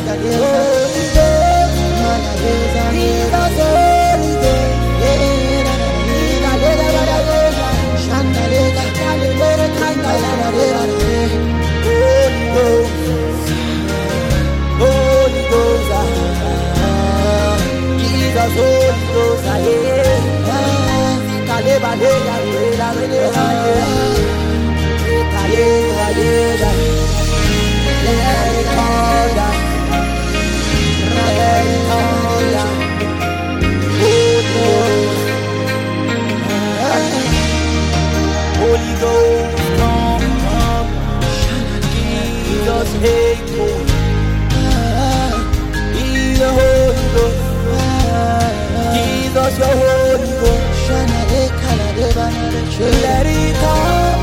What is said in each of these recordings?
Holy Ghost, come, Jesus, faithful. He's the Holy Ghost. Jesus, your Holy Ghost. Let it come.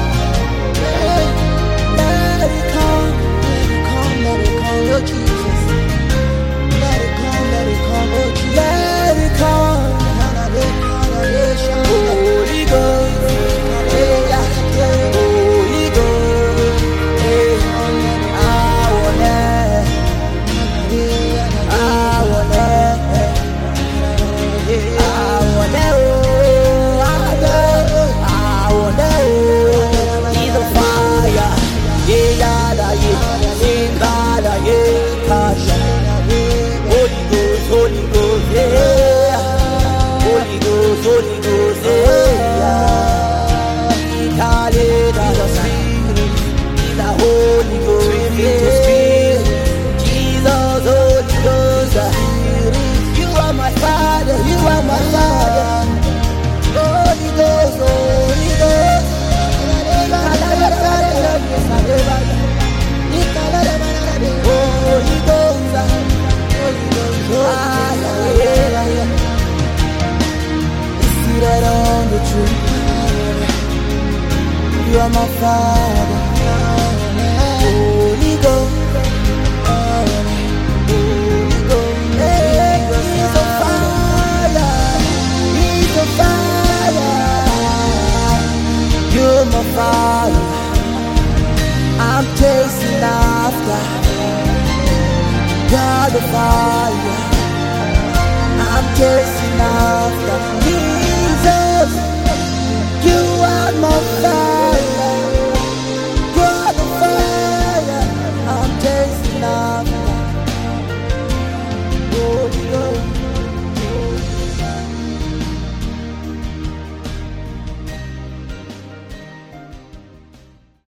Let it come. Let it come, oh Jesus. Let it come, oh Jesus. Let it come. Holy Ghost. Holy Ghost. I want it. I want it. He's a fire. Holy Ghost, Holy Ghost, yeah. Holy Ghost, Holy Ghost, yeah. He's a spirit. He's a Holy Ghost, yeah. Jesus, Holy Ghost, you are my Father, you are my Father. Holy Ghost, Holy Ghost. Holy Ghost, seated on the tree. You are my Father. Holy Ghost, Holy Ghost, He's a fire, He's a fire. You're my Father. I'm chasing after God the fire. I'm chasing after